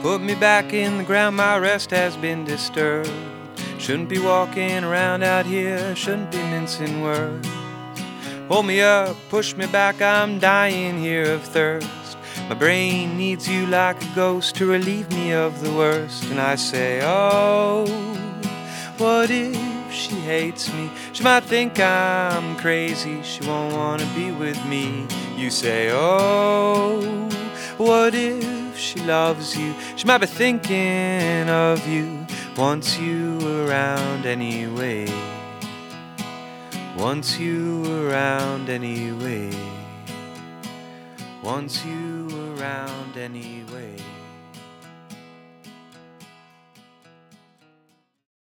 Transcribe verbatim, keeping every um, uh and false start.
Put me back in the ground, my rest has been disturbed. Shouldn't be walking around out here, shouldn't be mincing words. Hold me up, push me back, I'm dying here of thirst. My brain needs you like a ghost to relieve me of the worst. And I say, oh, what if she hates me? She might think I'm crazy, she won't wanna be with me. You say, oh, what if she loves you? She might be thinking of you, wants you around anyway. Wants you around anyway. Wants you around anyway.